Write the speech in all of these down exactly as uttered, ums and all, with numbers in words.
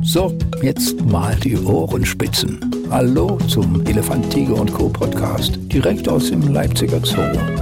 So, jetzt mal die Ohren spitzen. Hallo zum Elefant, Tiger und Co. Podcast, direkt aus dem Leipziger Zoo.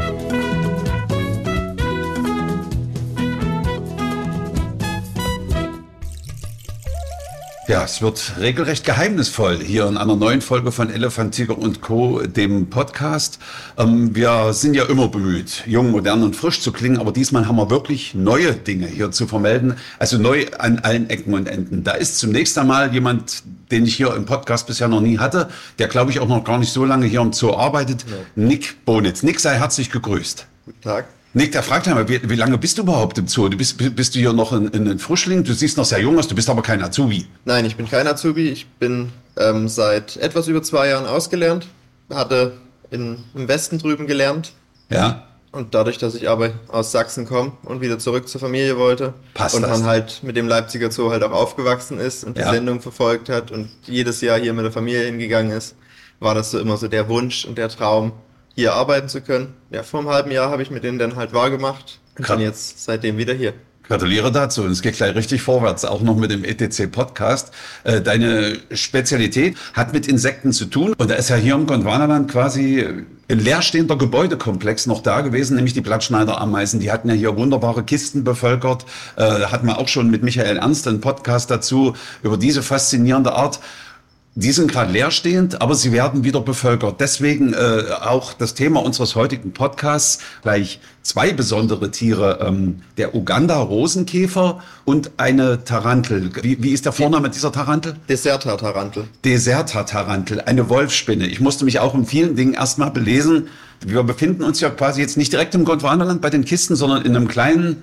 Ja, es wird regelrecht geheimnisvoll hier in einer neuen Folge von Elefant, Tiger und Co., dem Podcast. Ähm, wir sind ja immer bemüht, jung, modern und frisch zu klingen, aber diesmal haben wir wirklich neue Dinge hier zu vermelden, also neu an allen Ecken und Enden. Da ist zunächst einmal jemand, den ich hier im Podcast bisher noch nie hatte, der, glaube ich, auch noch gar nicht so lange hier im Zoo arbeitet, ja. Nick Bonitz. Nick, sei herzlich gegrüßt. Guten Tag. Nick, der fragt einmal, wie, wie lange bist du überhaupt im Zoo? Du bist, bist du hier noch ein, ein Frischling? Du siehst noch sehr jung aus, du bist aber kein Azubi. Nein, ich bin kein Azubi. Ich bin ähm, seit etwas über zwei Jahren ausgelernt. Hatte in, im Westen drüben gelernt. Ja. Und dadurch, dass ich aber aus Sachsen komme und wieder zurück zur Familie wollte. Passt und das? man halt mit dem Leipziger Zoo halt auch aufgewachsen ist und die Ja. Sendung verfolgt hat und jedes Jahr hier mit der Familie hingegangen ist, war das so immer so der Wunsch und der Traum, hier arbeiten zu können. Ja, vor einem halben Jahr habe ich mir den dann halt wahrgemacht und bin jetzt seitdem wieder hier. Gratuliere dazu und es geht gleich richtig vorwärts, auch noch mit dem E T C-Podcast. Äh, deine Spezialität hat mit Insekten zu tun und da ist ja hier im Gondwanaland quasi ein leerstehender Gebäudekomplex noch da gewesen, nämlich die Blattschneiderameisen. Die hatten ja hier wunderbare Kisten bevölkert, äh, da hatten wir auch schon mit Michael Ernst einen Podcast dazu über diese faszinierende Art. Die sind gerade leerstehend, aber sie werden wieder bevölkert. Deswegen äh, auch das Thema unseres heutigen Podcasts, gleich zwei besondere Tiere, ähm, der Uganda-Rosenkäfer und eine Tarantel. Wie, wie ist der Vorname dieser Tarantel? Deserta-Tarantel. Deserta-Tarantel, eine Wolfsspinne. Ich musste mich auch in vielen Dingen erstmal belesen. Wir befinden uns ja quasi jetzt nicht direkt im Gondwanaland bei den Kisten, sondern in einem kleinen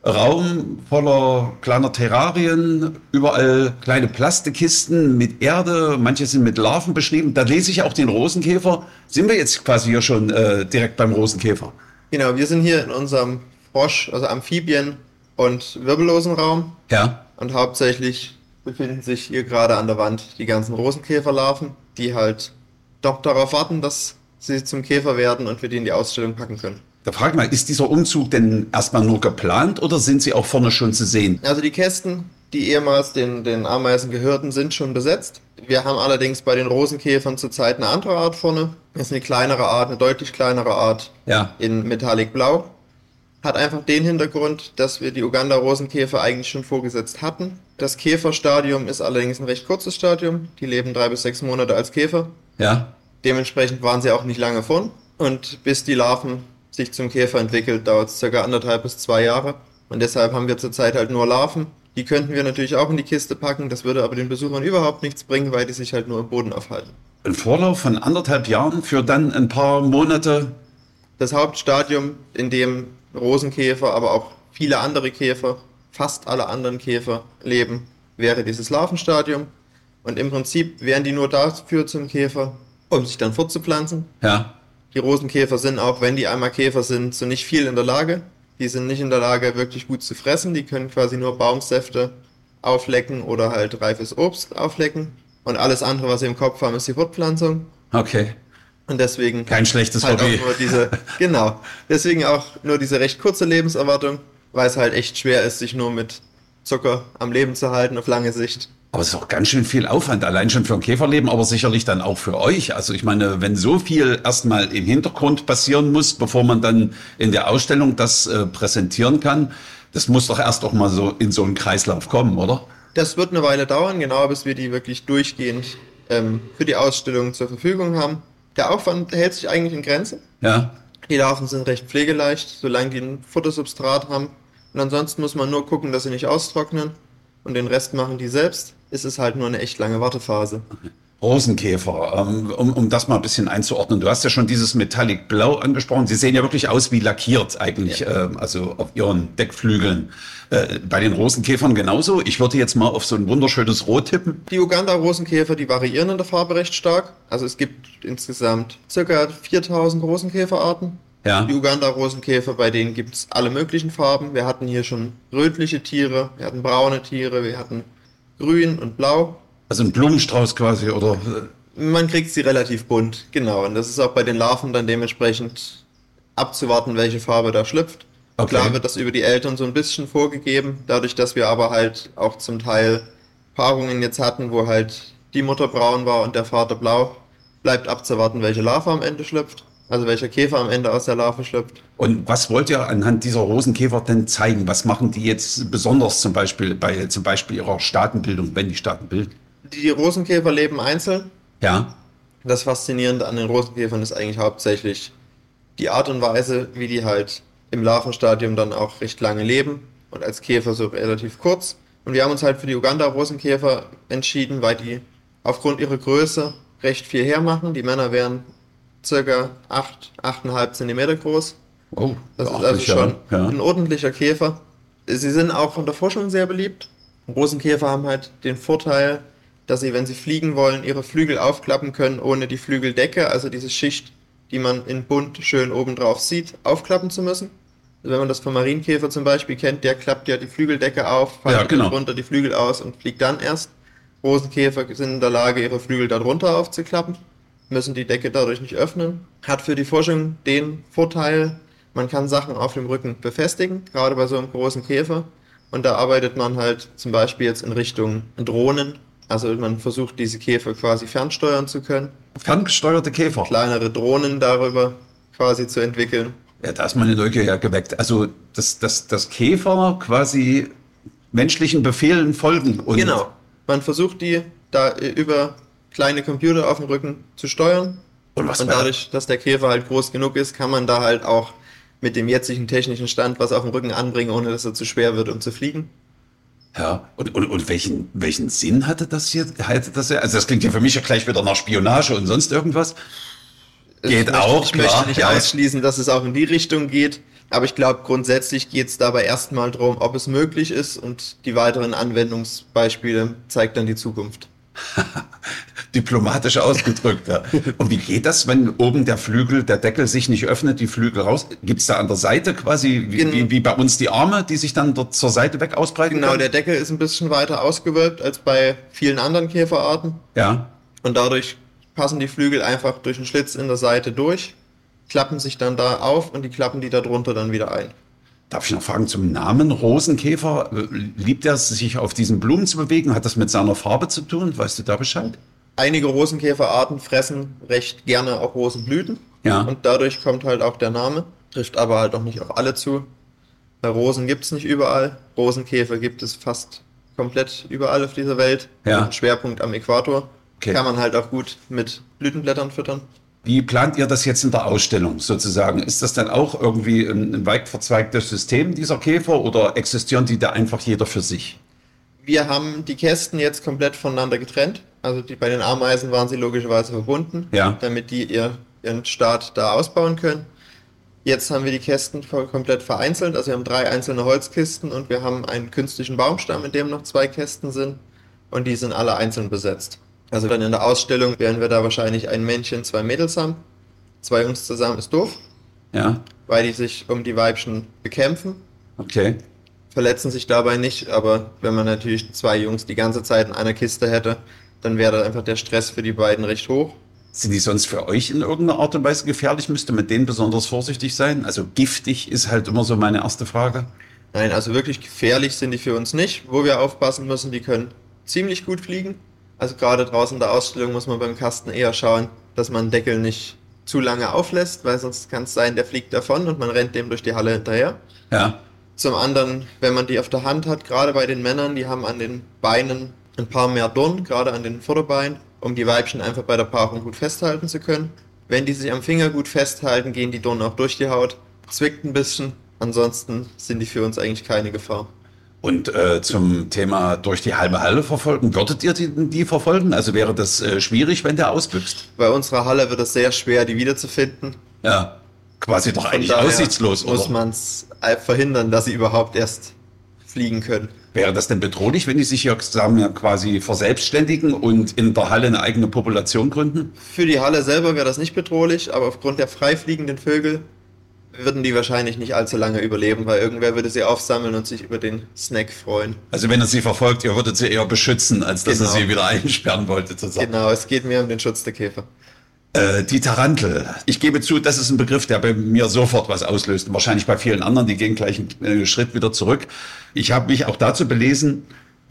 Raum voller kleiner Terrarien, überall kleine Plastikkisten mit Erde, manche sind mit Larven beschrieben. Da lese ich auch den Rosenkäfer. Sind wir jetzt quasi hier schon äh, direkt beim Rosenkäfer? Genau, wir sind hier in unserem Frosch, also Amphibien- und Wirbellosenraum. Ja. Und hauptsächlich befinden sich hier gerade an der Wand die ganzen Rosenkäferlarven, die halt doch darauf warten, dass sie zum Käfer werden und wir die in die Ausstellung packen können. Da frag mal, ist dieser Umzug denn erstmal nur geplant oder sind sie auch vorne schon zu sehen? Also die Kästen, die ehemals den, den Ameisen gehörten, sind schon besetzt. Wir haben allerdings bei den Rosenkäfern zurzeit eine andere Art vorne. Das ist eine kleinere Art, eine deutlich kleinere Art, Ja. in Metallic Blau. Hat einfach den Hintergrund, dass wir die Uganda-Rosenkäfer eigentlich schon vorgesetzt hatten. Das Käferstadium ist allerdings ein recht kurzes Stadium. Die leben drei bis sechs Monate als Käfer. Ja. Dementsprechend waren sie auch nicht lange vorn. Und bis die Larven sich zum Käfer entwickelt, dauert es circa anderthalb bis zwei Jahre. Und deshalb haben wir zurzeit halt nur Larven. Die könnten wir natürlich auch in die Kiste packen, das würde aber den Besuchern überhaupt nichts bringen, weil die sich halt nur im Boden aufhalten. Ein Vorlauf von anderthalb Jahren für dann ein paar Monate. Das Hauptstadium, in dem Rosenkäfer, aber auch viele andere Käfer, fast alle anderen Käfer leben, wäre dieses Larvenstadium. Und im Prinzip wären die nur dafür zum Käfer, um sich dann fortzupflanzen. Ja. Die Rosenkäfer sind, auch wenn die einmal Käfer sind, zu nicht viel in der Lage. Die sind nicht in der Lage, wirklich gut zu fressen. Die können quasi nur Baumsäfte auflecken oder halt reifes Obst auflecken. Und alles andere, was sie im Kopf haben, ist die Fortpflanzung. Okay. Und deswegen Kein schlechtes halt Hobby. auch nur diese, genau. Deswegen auch nur diese recht kurze Lebenserwartung, weil es halt echt schwer ist, sich nur mit Zucker am Leben zu halten auf lange Sicht. Aber es ist auch ganz schön viel Aufwand, allein schon für ein Käferleben, aber sicherlich dann auch für euch. Also ich meine, wenn so viel erstmal im Hintergrund passieren muss, bevor man dann in der Ausstellung das äh, präsentieren kann, das muss doch erst auch mal so in so einen Kreislauf kommen, oder? Das wird eine Weile dauern, genau, bis wir die wirklich durchgehend ähm, für die Ausstellung zur Verfügung haben. Der Aufwand hält sich eigentlich in Grenzen. Ja. Die Larven sind recht pflegeleicht, solange die ein Futtersubstrat haben. Und ansonsten muss man nur gucken, dass sie nicht austrocknen. Und den Rest machen die selbst. Es ist halt nur eine echt lange Wartephase. Rosenkäfer, ähm, um, um das mal ein bisschen einzuordnen. Du hast ja schon dieses Metallic Blau angesprochen. Sie sehen ja wirklich aus wie lackiert eigentlich, Ja. ähm, also auf ihren Deckflügeln. Äh, bei den Rosenkäfern genauso. Ich würde jetzt mal auf so ein wunderschönes Rot tippen. Die Uganda-Rosenkäfer, die variieren in der Farbe recht stark. Also es gibt insgesamt ca. viertausend Rosenkäferarten. Ja. Die Uganda-Rosenkäfer, bei denen gibt es alle möglichen Farben. Wir hatten hier schon rötliche Tiere, wir hatten braune Tiere, wir hatten grün und blau. Also ein Blumenstrauß quasi, oder? Man kriegt sie relativ bunt, genau. Und das ist auch bei den Larven dann dementsprechend abzuwarten, welche Farbe da schlüpft. Okay. Klar wird das über die Eltern so ein bisschen vorgegeben, dadurch, dass wir aber halt auch zum Teil Paarungen jetzt hatten, wo halt die Mutter braun war und der Vater blau, bleibt abzuwarten, welche Larve am Ende schlüpft, also welcher Käfer am Ende aus der Larve schlüpft. Und was wollt ihr anhand dieser Rosenkäfer denn zeigen? Was machen die jetzt besonders zum Beispiel bei zum Beispiel ihrer Staatenbildung, wenn die Staaten bilden? Die Rosenkäfer leben einzeln. Ja. Das Faszinierende an den Rosenkäfern ist eigentlich hauptsächlich die Art und Weise, wie die halt im Larvenstadium dann auch recht lange leben und als Käfer so relativ kurz. Und wir haben uns halt für die Uganda-Rosenkäfer entschieden, weil die aufgrund ihrer Größe recht viel hermachen. Die Männer wären circa acht, acht Komma fünf Zentimeter groß. Oh, das ist also schon ja. ein ordentlicher Käfer. Sie sind auch von der Forschung sehr beliebt. Rosenkäfer haben halt den Vorteil, dass sie, wenn sie fliegen wollen, ihre Flügel aufklappen können, ohne die Flügeldecke, also diese Schicht, die man in bunt schön oben drauf sieht, aufklappen zu müssen. Also wenn man das vom Marienkäfer zum Beispiel kennt, der klappt ja die Flügeldecke auf, faltet ja, genau. runter die Flügel aus und fliegt dann erst. Rosenkäfer sind in der Lage, ihre Flügel darunter aufzuklappen, müssen die Decke dadurch nicht öffnen. Hat für die Forschung den Vorteil, man kann Sachen auf dem Rücken befestigen, gerade bei so einem großen Käfer. Und da arbeitet man halt zum Beispiel jetzt in Richtung Drohnen. Also man versucht, diese Käfer quasi fernsteuern zu können. Ferngesteuerte Käfer? Kleinere Drohnen darüber quasi zu entwickeln. Ja, da ist meine Neugier ja geweckt. Also, dass das, das Käfer quasi menschlichen Befehlen folgen. Und genau. Man versucht, die da über kleine Computer auf dem Rücken zu steuern. Und, was und dadurch, dass der Käfer halt groß genug ist, kann man da halt auch mit dem jetzigen technischen Stand was auf dem Rücken anbringen, ohne dass er zu schwer wird, um zu fliegen. Ja, und, und, und welchen, welchen Sinn hatte das hier? Hatte das ja? Also das klingt ja für mich ja gleich wieder nach Spionage und sonst irgendwas. Geht ich auch, möchte, ich klar. möchte nicht ja. ausschließen, dass es auch in die Richtung geht, aber ich glaube, grundsätzlich geht es dabei erstmal darum, ob es möglich ist, und die weiteren Anwendungsbeispiele zeigt dann die Zukunft. Diplomatisch ausgedrückt, ja. Und wie geht das, wenn oben der Flügel, der Deckel sich nicht öffnet, die Flügel raus? Gibt es da an der Seite quasi, wie, Gen- wie, wie bei uns die Arme, die sich dann dort zur Seite weg ausbreiten Genau, können? der Deckel ist ein bisschen weiter ausgewölbt als bei vielen anderen Käferarten. Ja. Und dadurch passen die Flügel einfach durch einen Schlitz in der Seite durch, klappen sich dann da auf und die klappen die da drunter dann wieder ein. Darf ich noch fragen zum Namen Rosenkäfer? Liebt er sich auf diesen Blumen zu bewegen? Hat das mit seiner Farbe zu tun? Weißt du da Bescheid? Einige Rosenkäferarten fressen recht gerne auch Rosenblüten. Ja. Und dadurch kommt halt auch der Name. Trifft aber halt auch nicht auf alle zu. Bei Rosen gibt es nicht überall. Rosenkäfer gibt es fast komplett überall auf dieser Welt. Ja. Mit einem Schwerpunkt am Äquator. Okay. Kann man halt auch gut mit Blütenblättern füttern. Wie plant ihr das jetzt in der Ausstellung sozusagen? Ist das dann auch irgendwie ein, ein weit verzweigtes System dieser Käfer oder existieren die da einfach jeder für sich? Wir haben die Kästen jetzt komplett voneinander getrennt. Also die, bei den Ameisen waren sie logischerweise verbunden, Ja. damit die ihr, ihren Staat da ausbauen können. Jetzt haben wir die Kästen voll, komplett vereinzelt. Also wir haben drei einzelne Holzkisten und wir haben einen künstlichen Baumstamm, in dem noch zwei Kästen sind. Und die sind alle einzeln besetzt. Also dann in der Ausstellung werden wir da wahrscheinlich ein Männchen, zwei Mädels haben. Zwei Jungs zusammen ist doof, Ja, weil die sich um die Weibchen bekämpfen. okay. Verletzen sich dabei nicht, aber wenn man natürlich zwei Jungs die ganze Zeit in einer Kiste hätte, dann wäre da einfach der Stress für die beiden recht hoch. Sind die sonst für euch in irgendeiner Art und Weise gefährlich? Müsste mit denen besonders vorsichtig sein? Also giftig ist halt immer so meine erste Frage. Nein, also wirklich gefährlich sind die für uns nicht. Wo wir aufpassen müssen, die können ziemlich gut fliegen. Also gerade draußen in der Ausstellung muss man beim Kasten eher schauen, dass man den Deckel nicht zu lange auflässt, weil sonst kann es sein, der fliegt davon und man rennt dem durch die Halle hinterher. Ja, Zum anderen, wenn man die auf der Hand hat, gerade bei den Männern, die haben an den Beinen ein paar mehr Dornen, gerade an den Vorderbeinen, um die Weibchen einfach bei der Paarung gut festhalten zu können. Wenn die sich am Finger gut festhalten, gehen die Dornen auch durch die Haut, zwickt ein bisschen, ansonsten sind die für uns eigentlich keine Gefahr. und äh, zum Thema durch die halbe Halle verfolgen, würdet ihr die, die verfolgen? Also wäre das äh, schwierig, wenn der ausbüchst? Bei unserer Halle wird es sehr schwer, die wiederzufinden. Ja, quasi doch Von eigentlich daher aussichtslos, muss oder? man es verhindern, dass sie überhaupt erst fliegen können. Wäre das denn bedrohlich, wenn die sich hier sagen, ja, quasi verselbstständigen und in der Halle eine eigene Population gründen? Für die Halle selber wäre das nicht bedrohlich, aber aufgrund der frei fliegenden Vögel würden die wahrscheinlich nicht allzu lange überleben, weil irgendwer würde sie aufsammeln und sich über den Snack freuen. Also wenn er sie verfolgt, ihr würdet sie eher beschützen, als dass Genau. er sie wieder einsperren wollte, sozusagen. Genau, es geht mir um den Schutz der Käfer. Äh, die Tarantel. Ich gebe zu, das ist ein Begriff, der bei mir sofort was auslöst. Und wahrscheinlich bei vielen anderen, die gehen gleich einen äh, Schritt wieder zurück. Ich habe mich auch dazu belesen,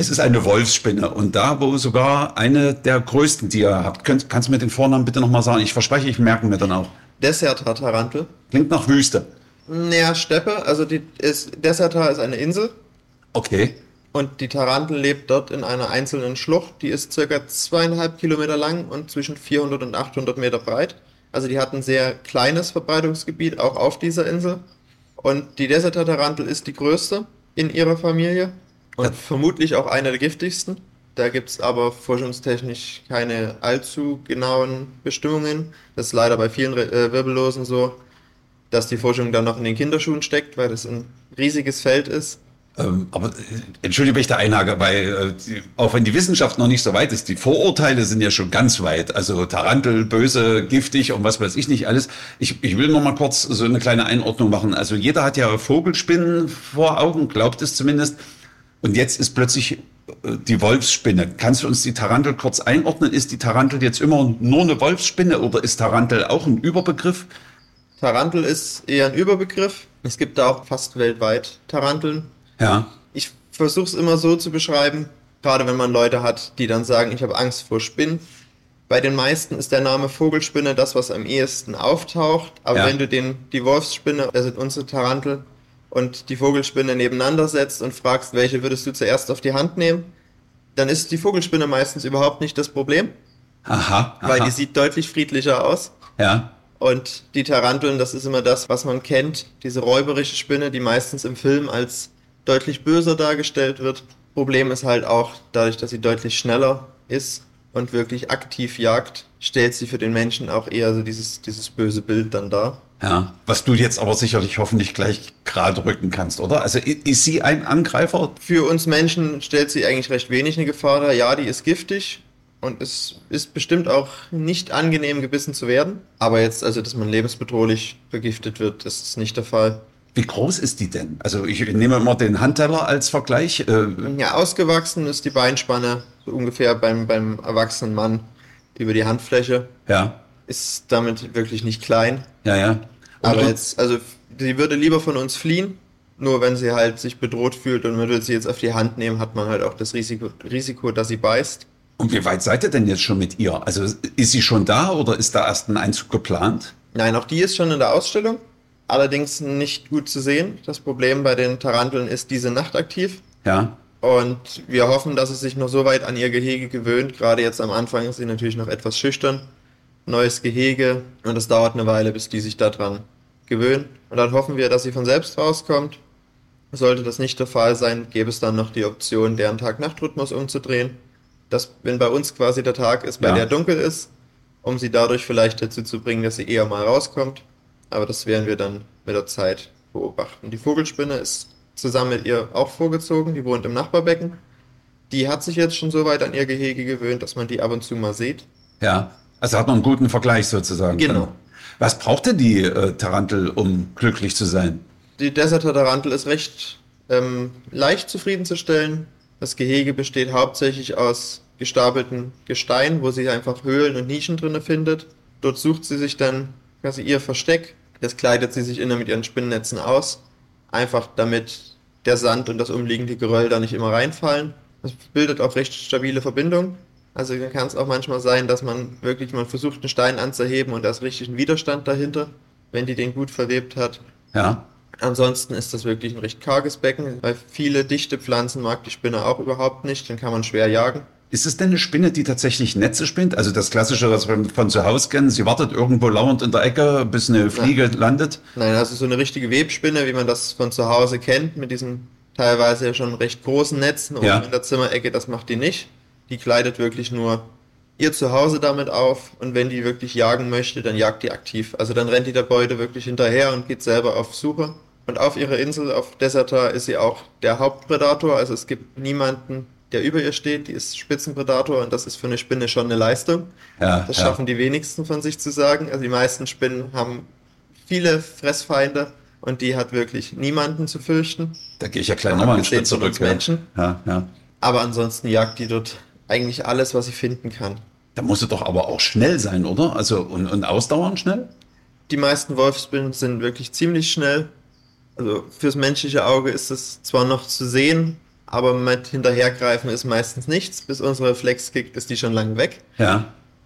Es ist eine Wolfsspinne und da, wo sogar eine der größten, die ihr habt. Könnt, kannst du mir den Vornamen bitte nochmal sagen? Ich verspreche, ich merke mir dann auch. Deserta-Tarantel. Klingt nach Wüste. Naja, Steppe. Also die ist, Deserta ist eine Insel. Okay. Und die Tarantel lebt dort in einer einzelnen Schlucht. Die ist circa zweieinhalb Kilometer lang und zwischen vierhundert und achthundert Meter breit. Also die hat ein sehr kleines Verbreitungsgebiet, auch auf dieser Insel. Und die Deserta-Tarantel ist die größte in ihrer Familie und ja. vermutlich auch eine der giftigsten. Da gibt es aber forschungstechnisch keine allzu genauen Bestimmungen. Das ist leider bei vielen äh, Wirbellosen so, dass die Forschung dann noch in den Kinderschuhen steckt, weil das ein riesiges Feld ist. Ähm, aber äh, entschuldige, wenn ich da einhake, weil äh, die, auch wenn die Wissenschaft noch nicht so weit ist, die Vorurteile sind ja schon ganz weit. Also Tarantel, böse, giftig und was weiß ich nicht alles. Ich, ich will noch mal kurz so eine kleine Einordnung machen. Also jeder hat ja Vogelspinnen vor Augen, glaubt es zumindest. Und jetzt ist plötzlich äh, die Wolfsspinne. Kannst du uns die Tarantel kurz einordnen? Ist die Tarantel jetzt immer nur eine Wolfsspinne oder ist Tarantel auch ein Überbegriff? Tarantel ist eher ein Überbegriff. Es gibt da auch fast weltweit Taranteln. Ja. Ich versuche es immer so zu beschreiben, gerade wenn man Leute hat, die dann sagen, ich habe Angst vor Spinnen. Bei den meisten ist der Name Vogelspinne das, was am ehesten auftaucht. Aber ja. wenn du den, die Wolfsspinne, also unsere Tarantel, und die Vogelspinne nebeneinander setzt und fragst, welche würdest du zuerst auf die Hand nehmen, dann ist die Vogelspinne meistens überhaupt nicht das Problem. Aha, aha. Weil die sieht deutlich friedlicher aus. Ja. Und die Taranteln, das ist immer das, was man kennt. Diese räuberische Spinne, die meistens im Film als deutlich böser dargestellt wird. Problem ist halt auch, dadurch, dass sie deutlich schneller ist und wirklich aktiv jagt, stellt sie für den Menschen auch eher so dieses, dieses böse Bild dann dar. Ja, was du jetzt aber sicherlich hoffentlich gleich gerade rücken kannst, oder? Also ist sie ein Angreifer? Für uns Menschen stellt sie eigentlich recht wenig eine Gefahr dar. Ja, die ist giftig und es ist bestimmt auch nicht angenehm, gebissen zu werden. Aber jetzt, also dass man lebensbedrohlich vergiftet wird, das ist nicht der Fall. Wie groß ist die denn? Also ich nehme immer den Handteller als Vergleich. Ja, ausgewachsen ist die Beinspanne so ungefähr beim, beim erwachsenen Mann über die Handfläche. Ja. Ist damit wirklich nicht klein. Ja, ja. Und aber jetzt, also sie würde lieber von uns fliehen, nur wenn sie halt sich bedroht fühlt und man würde sie jetzt auf die Hand nehmen, hat man halt auch das Risiko, Risiko, dass sie beißt. Und wie weit seid ihr denn jetzt schon mit ihr? Also ist sie schon da oder ist da erst ein Einzug geplant? Nein, auch die ist schon in der Ausstellung. Allerdings nicht gut zu sehen. Das Problem bei den Taranteln ist, diese nachtaktiv. Ja. Und wir hoffen, dass sie sich noch so weit an ihr Gehege gewöhnt. Gerade jetzt am Anfang ist sie natürlich noch etwas schüchtern. Neues Gehege. Und es dauert eine Weile, bis die sich daran gewöhnen. Und dann hoffen wir, dass sie von selbst rauskommt. Sollte das nicht der Fall sein, gäbe es dann noch die Option, deren Tag-Nacht-Rhythmus umzudrehen. Dass, wenn bei uns quasi der Tag ist, bei ja. der dunkel ist, um sie dadurch vielleicht dazu zu bringen, dass sie eher mal rauskommt. Aber das werden wir dann mit der Zeit beobachten. Die Vogelspinne ist zusammen mit ihr auch vorgezogen, die wohnt im Nachbarbecken. Die hat sich jetzt schon so weit an ihr Gehege gewöhnt, dass man die ab und zu mal sieht. Ja, also hat man einen guten Vergleich sozusagen. Genau. Was braucht denn die äh, Tarantel, um glücklich zu sein? Die Deserta-Tarantel ist recht ähm, leicht zufriedenzustellen. Das Gehege besteht hauptsächlich aus gestapelten Gestein, wo sie einfach Höhlen und Nischen drin findet. Dort sucht sie sich dann quasi ihr Versteck. Das kleidet sie sich innen mit ihren Spinnnetzen aus. Einfach damit der Sand und das umliegende Geröll da nicht immer reinfallen. Das bildet auch recht stabile Verbindungen. Also dann kann es auch manchmal sein, dass man wirklich mal versucht, einen Stein anzuheben und da ist richtig ein Widerstand dahinter, wenn die den gut verwebt hat. Ja. Ansonsten ist das wirklich ein recht karges Becken, weil viele dichte Pflanzen mag die Spinne auch überhaupt nicht, dann kann man schwer jagen. Ist es denn eine Spinne, die tatsächlich Netze spinnt? Also das Klassische, was wir von zu Hause kennen, sie wartet irgendwo lauernd in der Ecke, bis eine Fliege Nein. landet? Nein, also so eine richtige Webspinne, wie man das von zu Hause kennt, mit diesen teilweise ja schon recht großen Netzen oben ja. in der Zimmerecke, das macht die nicht. Die kleidet wirklich nur ihr Zuhause damit auf und wenn die wirklich jagen möchte, dann jagt die aktiv. Also dann rennt die der Beute wirklich hinterher und geht selber auf Suche. Und auf ihrer Insel, auf Deserta, ist sie auch der Hauptpredator, also es gibt niemanden, der über ihr steht, die ist Spitzenpredator und das ist für eine Spinne schon eine Leistung. Ja, das ja. schaffen die wenigsten von sich zu sagen. Also die meisten Spinnen haben viele Fressfeinde und die hat wirklich niemanden zu fürchten. Da gehe ich ja gleich nochmal einen Schritt Abgesehen von zurück. uns Menschen. Ja, ja. Aber ansonsten jagt die dort eigentlich alles, was sie finden kann. Da muss sie doch aber auch schnell sein, oder? Also und, und ausdauernd schnell? Die meisten Wolfsspinnen sind wirklich ziemlich schnell. Also fürs menschliche Auge ist es zwar noch zu sehen, aber mit hinterhergreifen ist meistens nichts. Bis unsere Reflex kickt, ist die schon lange weg. Ja.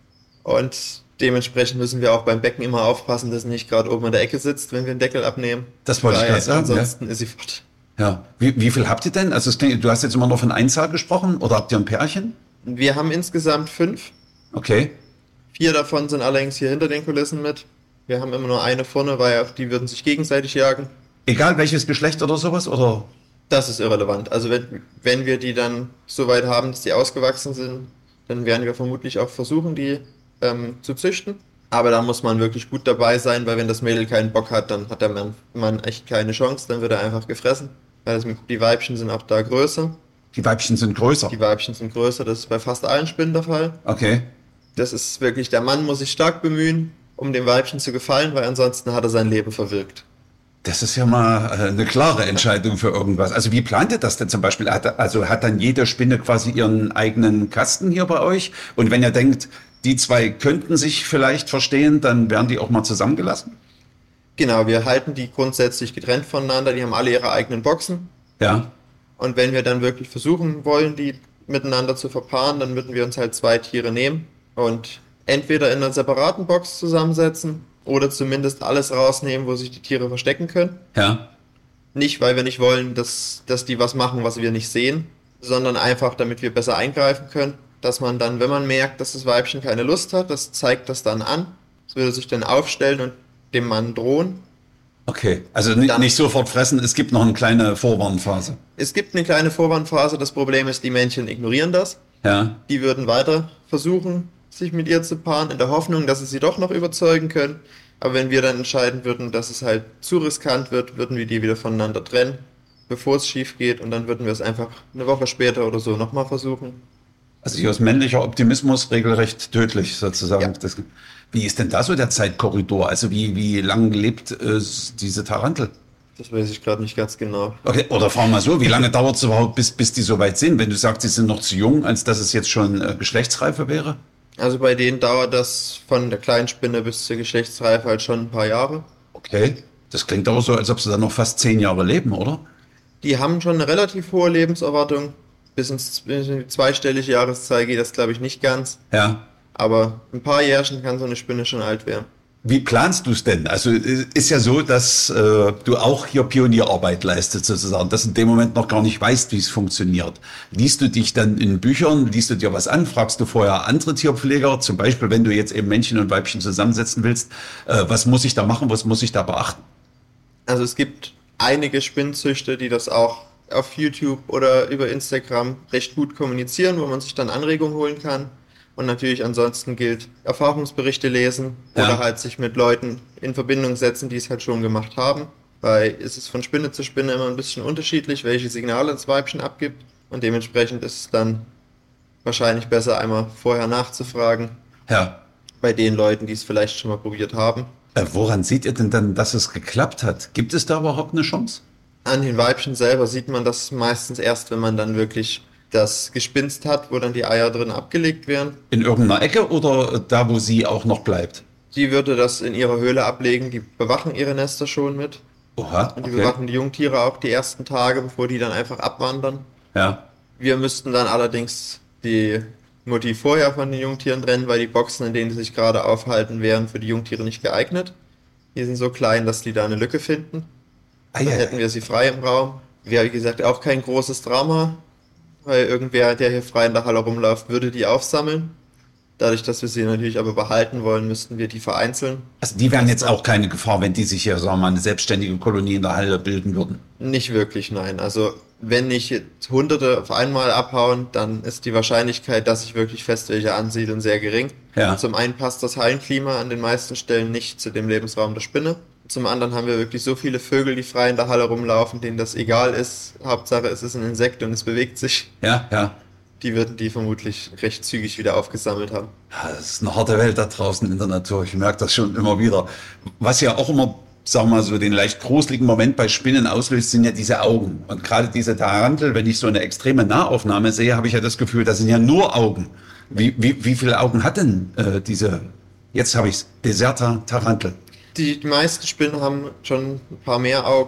Und dementsprechend müssen wir auch beim Becken immer aufpassen, dass sie nicht gerade oben in der Ecke sitzt, wenn wir den Deckel abnehmen. Das wollte ich gerade sagen. Ansonsten ja. ist sie fort. Ja. Wie, wie viel habt ihr denn? Also es klingt, du hast jetzt immer noch von Einzahl gesprochen oder habt ihr ein Pärchen? Wir haben insgesamt fünf. Okay. Vier davon sind allerdings hier hinter den Kulissen mit. Wir haben immer nur eine vorne, weil die würden sich gegenseitig jagen. Egal welches Geschlecht oder sowas? Oder? Das ist irrelevant. Also wenn, wenn wir die dann so weit haben, dass die ausgewachsen sind, dann werden wir vermutlich auch versuchen, die ähm, zu züchten. Aber da muss man wirklich gut dabei sein, weil wenn das Mädel keinen Bock hat, dann hat der Mann, Mann echt keine Chance, dann wird er einfach gefressen. Weil das, die Weibchen sind auch da größer. Die Weibchen sind größer? Die Weibchen sind größer, das ist bei fast allen Spinnen der Fall. Okay. Das ist wirklich, der Mann muss sich stark bemühen, um dem Weibchen zu gefallen, weil ansonsten hat er sein Leben verwirkt. Das ist ja mal eine klare Entscheidung für irgendwas. Also wie plant ihr das denn zum Beispiel? Hat, also hat dann jede Spinne quasi ihren eigenen Kasten hier bei euch? Und wenn ihr denkt, die zwei könnten sich vielleicht verstehen, dann werden die auch mal zusammengelassen? Genau, wir halten die grundsätzlich getrennt voneinander. Die haben alle ihre eigenen Boxen. Ja. Und wenn wir dann wirklich versuchen wollen, die miteinander zu verpaaren, dann würden wir uns halt zwei Tiere nehmen und entweder in einer separaten Box zusammensetzen oder zumindest alles rausnehmen, wo sich die Tiere verstecken können. Ja. Nicht, weil wir nicht wollen, dass, dass die was machen, was wir nicht sehen, sondern einfach, damit wir besser eingreifen können. Dass man dann, wenn man merkt, dass das Weibchen keine Lust hat, das zeigt das dann an. Es würde sich dann aufstellen und dem Mann drohen. Okay, also n- Dann- nicht sofort fressen, es gibt noch eine kleine Vorwarnphase. Es gibt eine kleine Vorwarnphase. Das Problem ist, die Männchen ignorieren das. Ja. Die würden weiter versuchen, sich mit ihr zu paaren, in der Hoffnung, dass sie sie doch noch überzeugen können. Aber wenn wir dann entscheiden würden, dass es halt zu riskant wird, würden wir die wieder voneinander trennen, bevor es schief geht. Und dann würden wir es einfach eine Woche später oder so nochmal versuchen. Also hier ist männlicher Optimismus regelrecht tödlich sozusagen. Ja. Das, wie ist denn da so der Zeitkorridor? Also wie, wie lang lebt äh, diese Tarantel? Das weiß ich gerade nicht ganz genau. Okay, oder fragen wir mal so, wie lange dauert es überhaupt, bis, bis die so weit sind? Wenn du sagst, sie sind noch zu jung, als dass es jetzt schon äh, Geschlechtsreife wäre? Also bei denen dauert das von der kleinen Spinne bis zur Geschlechtsreife halt schon ein paar Jahre. Okay, das klingt aber so, als ob sie dann noch fast zehn Jahre leben, oder? Die haben schon eine relativ hohe Lebenserwartung. Bis ins, bis in die zweistellige Jahreszahl geht das, glaube ich, nicht ganz. Ja. Aber ein paar Jährchen kann so eine Spinne schon alt werden. Wie planst du es denn? Also äh, ist ja so, dass äh, du auch hier Pionierarbeit leistest sozusagen, dass du in dem Moment noch gar nicht weißt, wie es funktioniert. Liest du dich dann in Büchern, liest du dir was an, fragst du vorher andere Tierpfleger, zum Beispiel, wenn du jetzt eben Männchen und Weibchen zusammensetzen willst, äh, was muss ich da machen, was muss ich da beachten? Also es gibt einige Spinnzüchter, die das auch auf YouTube oder über Instagram recht gut kommunizieren, wo man sich dann Anregungen holen kann. Und natürlich ansonsten gilt Erfahrungsberichte lesen Ja. oder halt sich mit Leuten in Verbindung setzen, die es halt schon gemacht haben. Weil es ist von Spinne zu Spinne immer ein bisschen unterschiedlich, welche Signale das Weibchen abgibt. Und dementsprechend ist es dann wahrscheinlich besser, einmal vorher nachzufragen Ja. bei den Leuten, die es vielleicht schon mal probiert haben. Äh, woran seht ihr denn dann, dass es geklappt hat? Gibt es da überhaupt eine Chance? An den Weibchen selber sieht man das meistens erst, wenn man dann wirklich das Gespinst hat, wo dann die Eier drin abgelegt werden. In irgendeiner Ecke oder da, wo sie auch noch bleibt? Sie würde das in ihrer Höhle ablegen, die bewachen ihre Nester schon mit. Oha, Und die okay. bewachen die Jungtiere auch die ersten Tage, bevor die dann einfach abwandern. Ja. Wir müssten dann allerdings die Mutti vorher von den Jungtieren trennen, weil die Boxen, in denen sie sich gerade aufhalten, wären für die Jungtiere nicht geeignet. Die sind so klein, dass die da eine Lücke finden. Ah, Dann ja, hätten wir sie frei im Raum. Wäre, wie gesagt, auch kein großes Drama, weil irgendwer, der hier frei in der Halle rumläuft, würde die aufsammeln. Dadurch, dass wir sie natürlich aber behalten wollen, müssten wir die vereinzeln. Also die wären jetzt auch keine Gefahr, wenn die sich hier, sagen wir mal, eine selbstständige Kolonie in der Halle bilden würden. Nicht wirklich, nein. Also wenn nicht jetzt Hunderte auf einmal abhauen, dann ist die Wahrscheinlichkeit, dass sich wirklich fest welche ansiedeln, sehr gering. Ja. Zum einen passt das Hallenklima an den meisten Stellen nicht zu dem Lebensraum der Spinne. Zum anderen haben wir wirklich so viele Vögel, die frei in der Halle rumlaufen, denen das egal ist. Hauptsache es ist ein Insekt und es bewegt sich. Ja, ja. Die würden die vermutlich recht zügig wieder aufgesammelt haben. Ja, das ist eine harte Welt da draußen in der Natur. Ich merke das schon immer wieder. Was ja auch immer, sagen wir mal so, den leicht gruseligen Moment bei Spinnen auslöst, sind ja diese Augen. Und gerade diese Tarantel, wenn ich so eine extreme Nahaufnahme sehe, habe ich ja das Gefühl, das sind ja nur Augen. Wie, wie, wie viele Augen hat denn äh, diese, jetzt habe ich es, Deserta Tarantel? Die, die meisten Spinnen haben schon ein paar mehr Augen.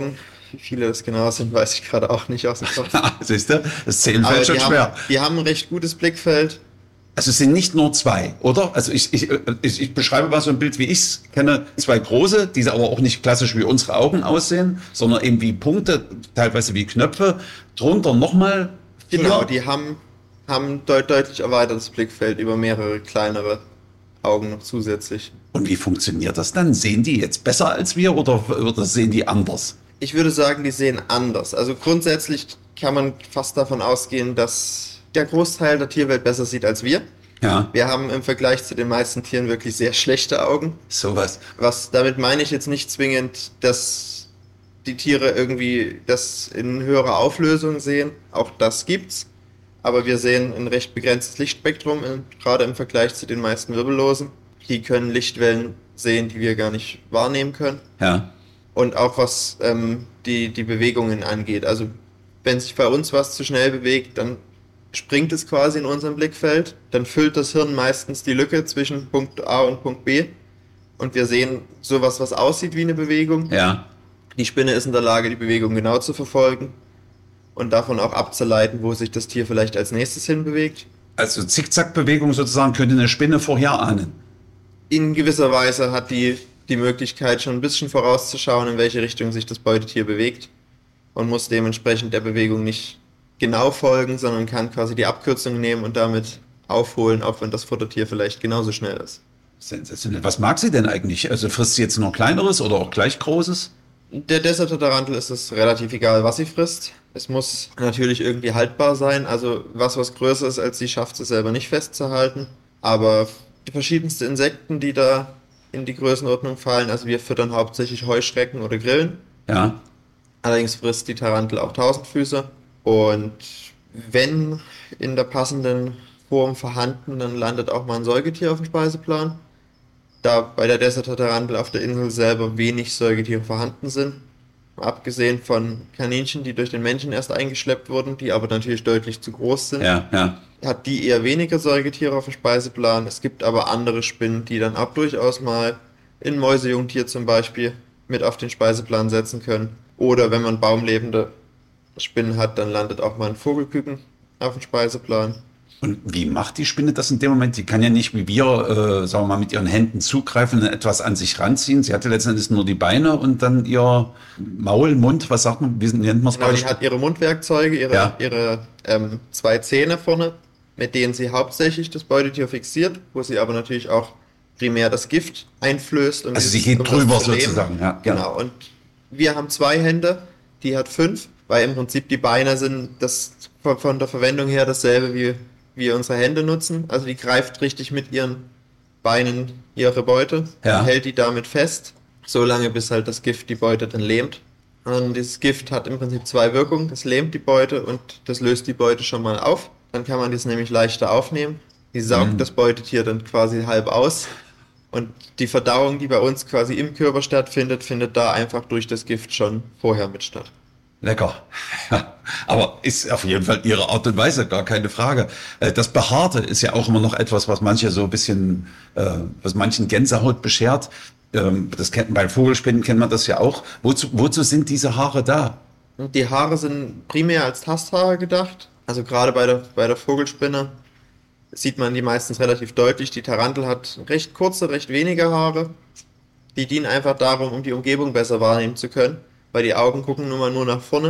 Wie viele das genau sind, weiß ich gerade auch nicht aus dem Kopf. Siehst du, das Zählen Aber fällt schon die schwer. haben, die haben ein recht gutes Blickfeld. Also es sind nicht nur zwei, oder? Also ich, ich, ich, ich beschreibe mal so ein Bild, wie ich es kenne. Zwei große, die aber auch nicht klassisch wie unsere Augen aussehen, sondern eben wie Punkte, teilweise wie Knöpfe. Drunter nochmal vier. Genau, die haben, haben deut deutlich erweitertes Blickfeld über mehrere kleinere Augen noch zusätzlich. Und wie funktioniert das dann? Sehen die jetzt besser als wir oder, oder sehen die anders? Ich würde sagen, die sehen anders. Also grundsätzlich kann man fast davon ausgehen, dass der Großteil der Tierwelt besser sieht als wir. Ja. Wir haben im Vergleich zu den meisten Tieren wirklich sehr schlechte Augen. Sowas. Was, damit meine ich jetzt nicht zwingend, dass die Tiere irgendwie das in höherer Auflösung sehen. Auch das gibt's. Aber wir sehen ein recht begrenztes Lichtspektrum, gerade im Vergleich zu den meisten Wirbellosen. Die können Lichtwellen sehen, die wir gar nicht wahrnehmen können. Ja. Und auch was ähm, die, die Bewegungen angeht. Also wenn sich bei uns was zu schnell bewegt, dann springt es quasi in unserem Blickfeld. Dann füllt das Hirn meistens die Lücke zwischen Punkt A und Punkt B. Und wir sehen sowas, was aussieht wie eine Bewegung. Ja. Die Spinne ist in der Lage, die Bewegung genau zu verfolgen und davon auch abzuleiten, wo sich das Tier vielleicht als nächstes hinbewegt. Also Zickzackbewegung sozusagen könnte eine Spinne vorherahnen. In gewisser Weise hat die die Möglichkeit, schon ein bisschen vorauszuschauen, in welche Richtung sich das Beutetier bewegt und muss dementsprechend der Bewegung nicht genau folgen, sondern kann quasi die Abkürzung nehmen und damit aufholen, auch wenn das Futtertier vielleicht genauso schnell ist. Sensationell. Was mag sie denn eigentlich? Also frisst sie jetzt noch kleineres oder auch gleich großes? Der Deserter-Tarantel ist es relativ egal, was sie frisst. Es muss natürlich irgendwie haltbar sein. Also was, was größer ist als sie, schafft sie selber nicht festzuhalten. Aber die verschiedensten Insekten, die da in die Größenordnung fallen, also wir füttern hauptsächlich Heuschrecken oder Grillen. Ja. Allerdings frisst die Tarantel auch Tausendfüßer. Und wenn in der passenden Form vorhanden, dann landet auch mal ein Säugetier auf dem Speiseplan. Da bei der Deserter-Tarantel auf der Insel selber wenig Säugetiere vorhanden sind. Abgesehen von Kaninchen, die durch den Menschen erst eingeschleppt wurden, die aber natürlich deutlich zu groß sind. Ja, ja. Hat die eher weniger Säugetiere auf dem Speiseplan. Es gibt aber andere Spinnen, die dann auch durchaus mal ein Mäusejungtier zum Beispiel mit auf den Speiseplan setzen können. Oder wenn man baumlebende Spinnen hat, dann landet auch mal ein Vogelküken auf dem Speiseplan. Und wie macht die Spinne das in dem Moment? Die kann ja nicht wie wir, äh, sagen wir mal, mit ihren Händen zugreifen und etwas an sich ranziehen. Sie hatte letztendlich nur die Beine und dann ihr Maul, Mund, was sagt man, wie nennt man es? Genau, die hat ihre Mundwerkzeuge, ihre, Ja. ihre ähm, zwei Zähne vorne, mit denen sie hauptsächlich das Beutetier fixiert, wo sie aber natürlich auch primär das Gift einflößt. Um Also sie dieses- geht um das drüber zu nehmen. sozusagen, ja. Genau, und wir haben zwei Hände, die hat fünf, weil im Prinzip die Beine sind das von, von der Verwendung her dasselbe, wie wir unsere Hände nutzen. Also die greift richtig mit ihren Beinen ihre Beute Ja. und hält die damit fest, solange bis halt das Gift die Beute dann lähmt. Und dieses Gift hat im Prinzip zwei Wirkungen. Das lähmt die Beute und das löst die Beute schon mal auf. Dann kann man das nämlich leichter aufnehmen. Die saugt Mhm. das Beutetier dann quasi halb aus. Und die Verdauung, die bei uns quasi im Körper stattfindet, findet da einfach durch das Gift schon vorher mit statt. Lecker. Ja, aber ist auf jeden Fall ihre Art und Weise, gar keine Frage. Äh, Das Behaarte ist ja auch immer noch etwas, was manche so ein bisschen, äh, was manchen Gänsehaut beschert. Ähm, Das kennt, bei Vogelspinnen kennt man das ja auch. Wozu, wozu sind diese Haare da? Und die Haare sind primär als Tasthaare gedacht. Also gerade bei der, bei der Vogelspinne sieht man die meistens relativ deutlich. Die Tarantel hat recht kurze, recht wenige Haare. Die dienen einfach darum, um die Umgebung besser wahrnehmen zu können, weil die Augen gucken nun mal nur nach vorne.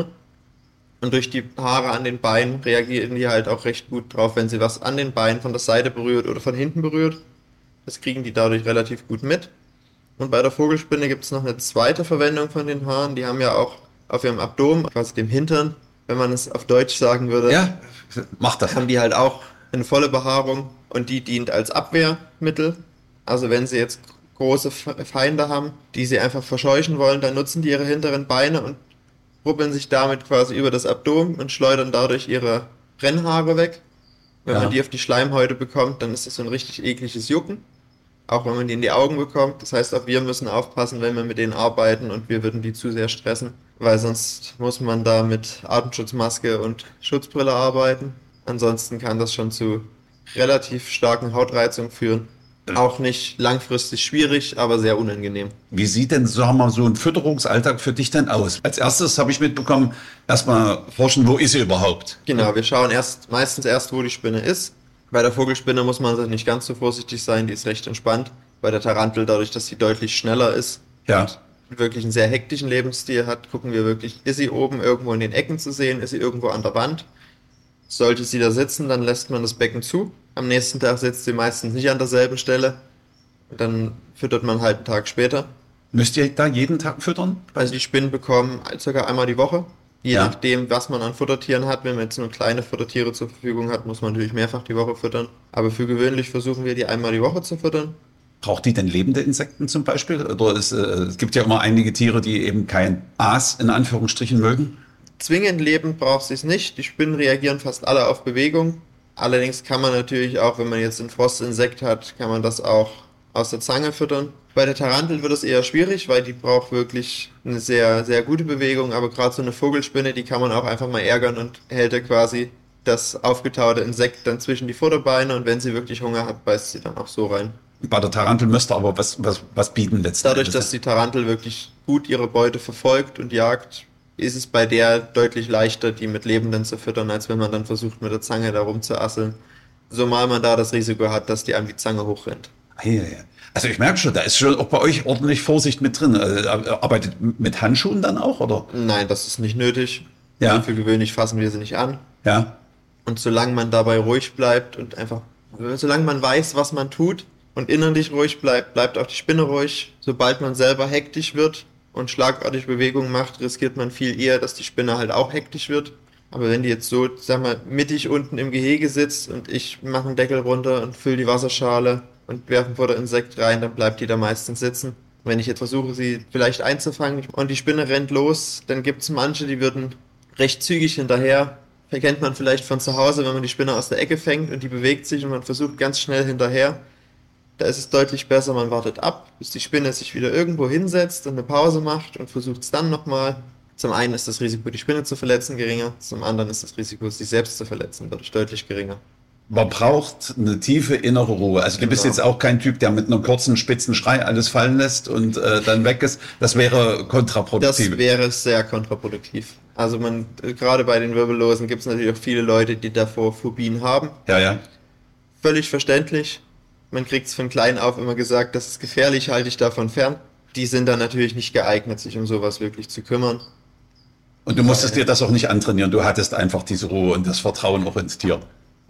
Und durch die Haare an den Beinen reagieren die halt auch recht gut drauf, wenn sie was an den Beinen von der Seite berührt oder von hinten berührt. Das kriegen die dadurch relativ gut mit. Und bei der Vogelspinne gibt es noch eine zweite Verwendung von den Haaren. Die haben ja auch auf ihrem Abdomen, quasi dem Hintern, wenn man es auf Deutsch sagen würde, Ja, macht das. haben die halt auch eine volle Behaarung und die dient als Abwehrmittel. Also wenn sie jetzt große Feinde haben, die sie einfach verscheuchen wollen, dann nutzen die ihre hinteren Beine und rubbeln sich damit quasi über das Abdomen und schleudern dadurch ihre Brennhaare weg. Wenn Ja. man die auf die Schleimhäute bekommt, dann ist das so ein richtig ekliges Jucken. Auch wenn man die in die Augen bekommt. Das heißt, auch wir müssen aufpassen, wenn wir mit denen arbeiten und wir würden die zu sehr stressen, weil sonst muss man da mit Atemschutzmaske und Schutzbrille arbeiten. Ansonsten kann das schon zu relativ starken Hautreizungen führen. Auch nicht langfristig schwierig, aber sehr unangenehm. Wie sieht denn, sagen wir mal, so ein Fütterungsalltag für dich denn aus? Als erstes habe ich mitbekommen, erstmal forschen, wo ist sie überhaupt? Genau, wir schauen erst meistens erst, wo die Spinne ist. Bei der Vogelspinne muss man nicht ganz so vorsichtig sein, die ist recht entspannt. Bei der Tarantel, dadurch, dass sie deutlich schneller ist, Ja. und wirklich einen sehr hektischen Lebensstil hat, gucken wir wirklich, ist sie oben irgendwo in den Ecken zu sehen, ist sie irgendwo an der Wand? Sollte sie da sitzen, dann lässt man das Becken zu. Am nächsten Tag sitzt sie meistens nicht an derselben Stelle. Dann füttert man halt einen Tag später. Müsst ihr da jeden Tag füttern? Also die Spinnen bekommen circa einmal die Woche. Je Ja. nachdem, was man an Futtertieren hat. Wenn man jetzt nur kleine Futtertiere zur Verfügung hat, muss man natürlich mehrfach die Woche füttern. Aber für gewöhnlich versuchen wir, die einmal die Woche zu füttern. Braucht die denn lebende Insekten zum Beispiel? Oder es, äh, es gibt ja immer einige Tiere, die eben kein Aas in Anführungsstrichen mögen. Zwingend lebend braucht sie es nicht. Die Spinnen reagieren fast alle auf Bewegung. Allerdings kann man natürlich auch, wenn man jetzt ein Frostinsekt hat, kann man das auch aus der Zange füttern. Bei der Tarantel wird es eher schwierig, weil die braucht wirklich eine sehr, sehr gute Bewegung. Aber gerade so eine Vogelspinne, die kann man auch einfach mal ärgern und hält da quasi das aufgetaute Insekt dann zwischen die Vorderbeine. Und wenn sie wirklich Hunger hat, beißt sie dann auch so rein. Bei der Tarantel müsste aber was, was, was bieten letztendlich. Dadurch, dass die Tarantel wirklich gut ihre Beute verfolgt und jagt, ist es bei der deutlich leichter, die mit Lebenden zu füttern, als wenn man dann versucht, mit der Zange da rumzuasseln. Zumal man da das Risiko hat, dass die einem die Zange hochrennt. Ja, ja. Also ich merke schon, da ist schon auch bei euch ordentlich Vorsicht mit drin. Äh, arbeitet mit Handschuhen dann auch, oder? Nein, das ist nicht nötig. Ja. Für gewöhnlich fassen wir sie nicht an. Ja. Und solange man dabei ruhig bleibt und einfach, solange man weiß, was man tut und innerlich ruhig bleibt, bleibt auch die Spinne ruhig. Sobald man selber hektisch wird und schlagartig Bewegungen macht, riskiert man viel eher, dass die Spinne halt auch hektisch wird. Aber wenn die jetzt so, sag mal, mittig unten im Gehege sitzt und ich mache einen Deckel runter und fülle die Wasserschale und werfe ein Futterinsekt rein, dann bleibt die da meistens sitzen. Wenn ich jetzt versuche, sie vielleicht einzufangen und die Spinne rennt los, dann gibt es manche, die würden recht zügig hinterher. Erkennt man vielleicht von zu Hause, wenn man die Spinne aus der Ecke fängt und die bewegt sich und man versucht ganz schnell hinterher. Da ist es deutlich besser, man wartet ab, bis die Spinne sich wieder irgendwo hinsetzt und eine Pause macht und versucht es dann nochmal. Zum einen ist das Risiko, die Spinne zu verletzen, geringer. Zum anderen ist das Risiko, sich selbst zu verletzen, dadurch deutlich geringer. Man braucht eine tiefe innere Ruhe. Also du bist Genau. jetzt auch kein Typ, der mit einem kurzen, spitzen Schrei alles fallen lässt und äh, dann weg ist. Das wäre kontraproduktiv. Das wäre sehr kontraproduktiv. Also man, gerade bei den Wirbellosen gibt es natürlich auch viele Leute, die davor Phobien haben. Ja, ja. Völlig verständlich. Man kriegt es von klein auf immer gesagt, das ist gefährlich, halte ich davon fern. Die sind dann natürlich nicht geeignet, sich um sowas wirklich zu kümmern. Und du musstest dir das auch nicht antrainieren. Du hattest einfach diese Ruhe und das Vertrauen auch ins Tier.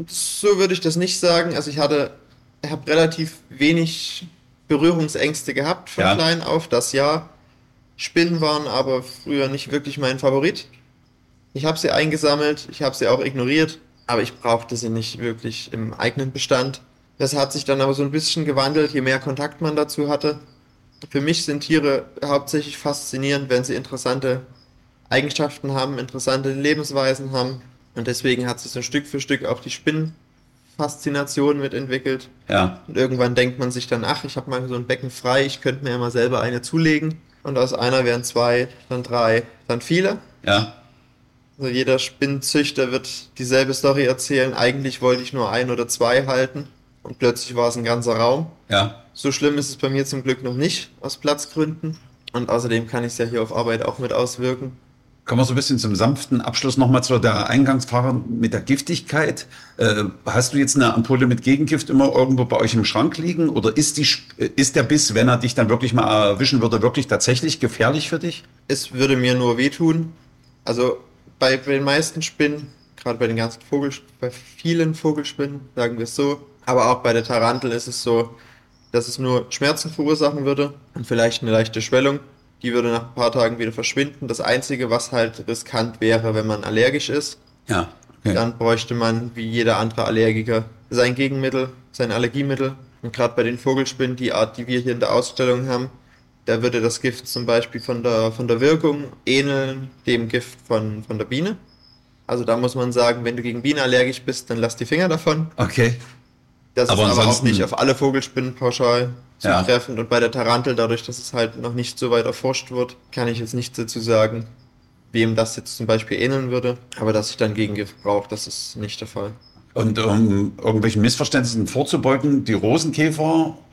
So würde ich das nicht sagen. Also ich hatte, ich habe relativ wenig Berührungsängste gehabt von Ja. klein auf, das Jahr. Spinnen waren aber früher nicht wirklich mein Favorit. Ich habe sie eingesammelt, ich habe sie auch ignoriert, aber ich brauchte sie nicht wirklich im eigenen Bestand. Das hat sich dann aber so ein bisschen gewandelt, je mehr Kontakt man dazu hatte. Für mich sind Tiere hauptsächlich faszinierend, wenn sie interessante Eigenschaften haben, interessante Lebensweisen haben. Und deswegen hat sich so Stück für Stück auch die Spinnenfaszination mitentwickelt. Ja. Und irgendwann denkt man sich dann, ach, ich habe mal so ein Becken frei, ich könnte mir ja mal selber eine zulegen. Und aus einer werden zwei, dann drei, dann viele. Ja. Also jeder Spinnenzüchter wird dieselbe Story erzählen. Eigentlich wollte ich nur ein oder zwei halten und plötzlich war es ein ganzer Raum. Ja. So schlimm ist es bei mir zum Glück noch nicht, aus Platzgründen. Und außerdem kann ich es ja hier auf Arbeit auch mit auswirken. Kommen wir so ein bisschen zum sanften Abschluss nochmal zu der Eingangsfrage mit der Giftigkeit. Äh, hast du jetzt eine Ampulle mit Gegengift immer irgendwo bei euch im Schrank liegen? Oder ist, die, Sp- ist der Biss, wenn er dich dann wirklich mal erwischen würde, wirklich tatsächlich gefährlich für dich? Es würde mir nur wehtun. Also bei den meisten Spinnen, gerade bei den ganzen Vogel, bei vielen Vogelspinnen, sagen wir es so, aber auch bei der Tarantel ist es so, dass es nur Schmerzen verursachen würde und vielleicht eine leichte Schwellung. Die würde nach ein paar Tagen wieder verschwinden. Das Einzige, was halt riskant wäre, wenn man allergisch ist, Ja. Okay. dann bräuchte man, wie jeder andere Allergiker, sein Gegenmittel, sein Allergiemittel. Und gerade bei den Vogelspinnen, die Art, die wir hier in der Ausstellung haben, da würde das Gift zum Beispiel von der, von der Wirkung ähneln dem Gift von, von der Biene. Also da muss man sagen, wenn du gegen Bienen allergisch bist, dann lass die Finger davon. Okay. Das Aber ist aber auch ansonsten- nicht auf alle Vogelspinnen pauschal Ja. zutreffend. Und bei der Tarantel, dadurch, dass es halt noch nicht so weit erforscht wird, kann ich jetzt nichts dazu sagen, wem das jetzt zum Beispiel ähneln würde. Aber dass ich dann Gegengift brauche, das ist nicht der Fall. Und um irgendwelchen Missverständnissen vorzubeugen, die Rosenkäfer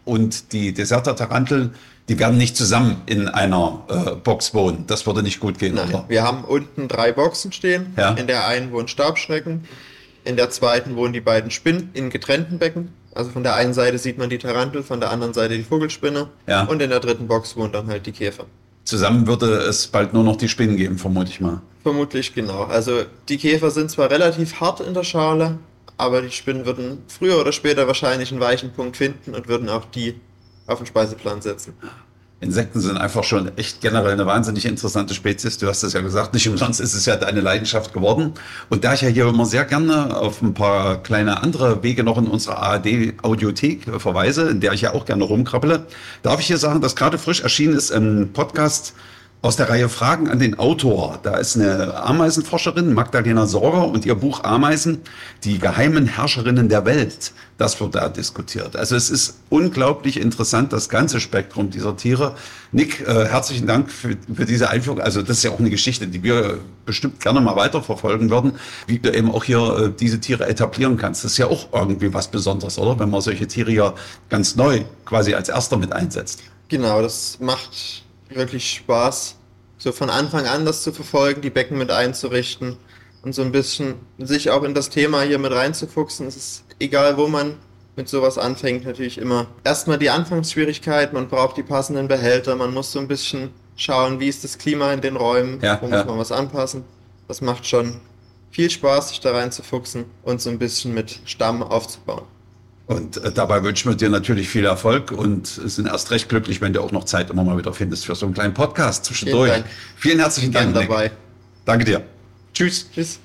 und die Deserter-Taranteln, die werden nicht zusammen in einer äh, Box wohnen. Das würde nicht gut gehen, Nein, oder? wir haben unten drei Boxen stehen. Ja. In der einen wohnen Stabschrecken, in der zweiten wohnen die beiden Spinnen in getrennten Becken. Also von der einen Seite sieht man die Tarantel, von der anderen Seite die Vogelspinne. Ja. Und in der dritten Box wohnen dann halt die Käfer. Zusammen würde es bald nur noch die Spinnen geben, vermute ich mal. Vermutlich, genau. Also die Käfer sind zwar relativ hart in der Schale, aber die Spinnen würden früher oder später wahrscheinlich einen weichen Punkt finden und würden auch die auf den Speiseplan setzen. Insekten sind einfach schon echt generell eine wahnsinnig interessante Spezies. Du hast es ja gesagt, nicht umsonst ist es ja deine Leidenschaft geworden. Und da ich ja hier immer sehr gerne auf ein paar kleine andere Wege noch in unserer A R D-Audiothek verweise, in der ich ja auch gerne rumkrabbele, darf ich hier sagen, dass gerade frisch erschienen ist ein Podcast aus der Reihe Fragen an den Autor. Da ist eine Ameisenforscherin, Magdalena Sorger, und ihr Buch Ameisen, die geheimen Herrscherinnen der Welt. Das wird da diskutiert. Also es ist unglaublich interessant, das ganze Spektrum dieser Tiere. Nick, äh, herzlichen Dank für, für diese Einführung. Also das ist ja auch eine Geschichte, die wir bestimmt gerne mal weiterverfolgen würden, wie du eben auch hier äh, diese Tiere etablieren kannst. Das ist ja auch irgendwie was Besonderes, oder? Wenn man solche Tiere ja ganz neu quasi als erster mit einsetzt. Genau, das macht wirklich Spaß, so von Anfang an das zu verfolgen, die Becken mit einzurichten und so ein bisschen sich auch in das Thema hier mit reinzufuchsen. Es ist egal, wo man mit sowas anfängt, natürlich immer erstmal die Anfangsschwierigkeit, man braucht die passenden Behälter, man muss so ein bisschen schauen, wie ist das Klima in den Räumen, ja, wo ja. muss man was anpassen. Das macht schon viel Spaß, sich da reinzufuchsen und so ein bisschen mit Stamm aufzubauen. Und äh, dabei wünschen wir dir natürlich viel Erfolg und sind erst recht glücklich, wenn du auch noch Zeit immer mal wieder findest für so einen kleinen Podcast zwischendurch. Vielen Dank. Vielen herzlichen Dank, Nick. Dabei. Danke dir. Tschüss. Tschüss.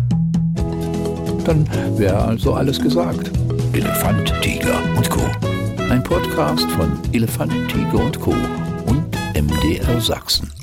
Dann wäre also alles gesagt. Elefant, Tiger und Co. Ein Podcast von Elefant, Tiger und Co. und M D R Sachsen.